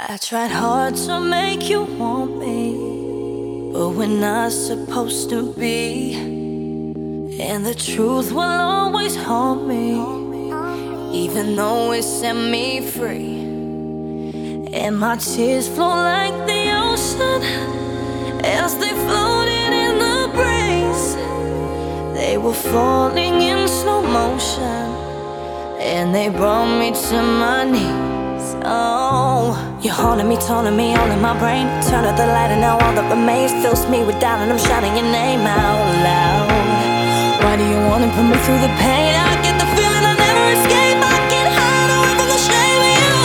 I tried hard to make you want me, but we're not supposed to be. And the truth will always haunt me, even though it set me free. And my tears flow like the ocean as they floated in the breeze. They were falling in slow motion, and they brought me to my knees. Oh, you're haunting me, taunting me, all in my brain. Turn up the light and now all that remains fills me with doubt, and I'm shouting your name out loud. Why do you wanna put me through the pain? I get the feeling I never escape. I can't hide away from the shame of you.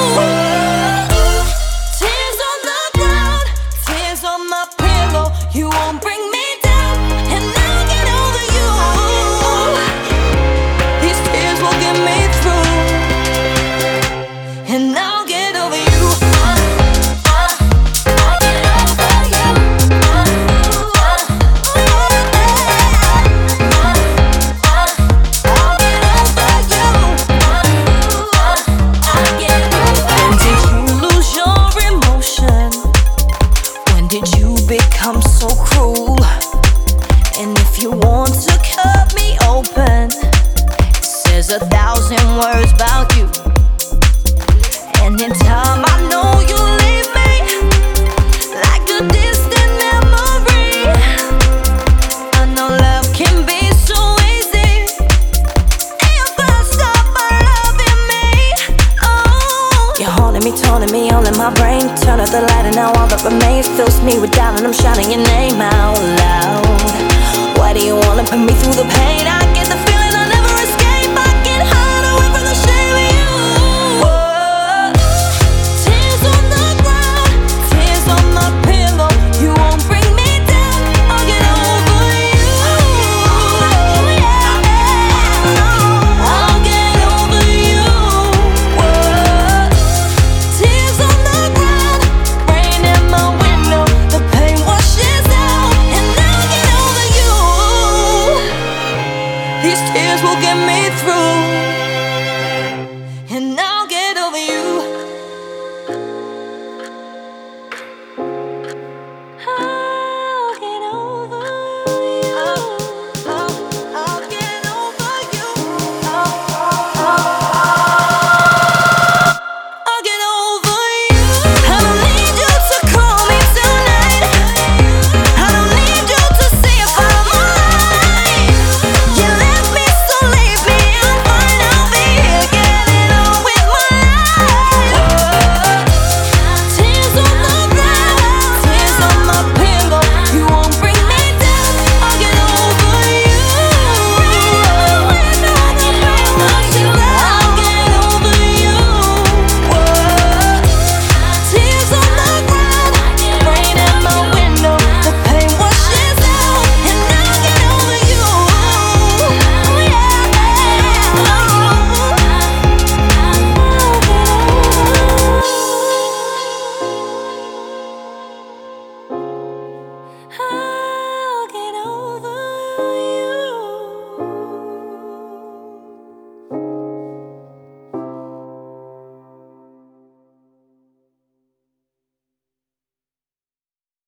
Tears on the ground, tears on my pillow. You won't bring me down, and I'll get over you. These tears will get me through, and I'll get over you. Become so cruel, and if you want to cut me open, it says 1,000 words about you. And in time I know you'll leave me like a distant memory. I know love can be so easy if I stop loving me. Oh, you're haunting me, taunting me, all in my brain. Turn up the light and now all that remains fills me with doubt, and I'm shouting your name out loud. Why do you wanna put me through the pain? I get the feeling